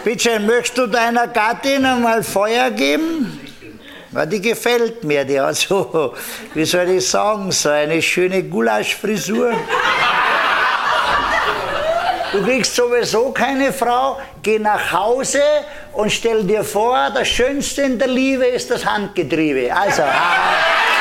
Bitte, möchtest du deiner Gattin einmal Feuer geben? Ja, die gefällt mir, die hat so, wie soll ich sagen, so eine schöne Gulaschfrisur. Du kriegst sowieso keine Frau, geh nach Hause und stell dir vor, das Schönste in der Liebe ist das Handgetriebe. Also,